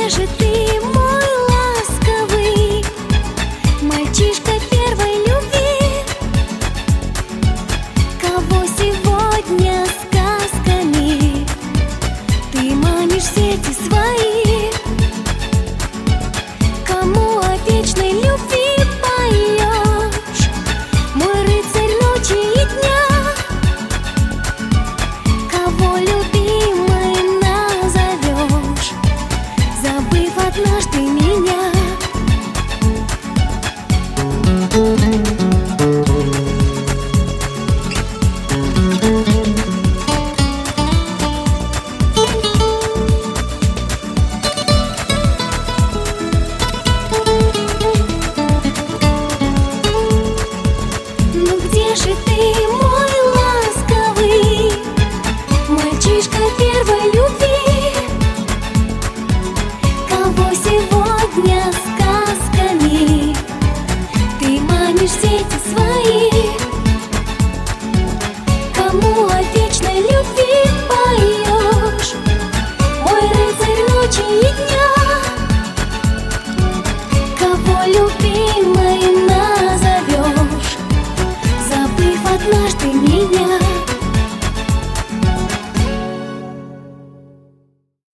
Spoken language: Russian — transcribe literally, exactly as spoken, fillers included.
же ты, мой ласковый мальчишка первой любви? Кого сегодня сказками ты манишь в сети свои? Кому о вечной любви поешь, мой рыцарь ночи и дня? Кого любимой назовешь, забыв однажды меня? Ну где же ты, мой ласковый мальчишка первой любви? Кого сегодня сказками ты манишь в сети свои? Кому о вечной любви поешь, мой рыцарь ночи и дня?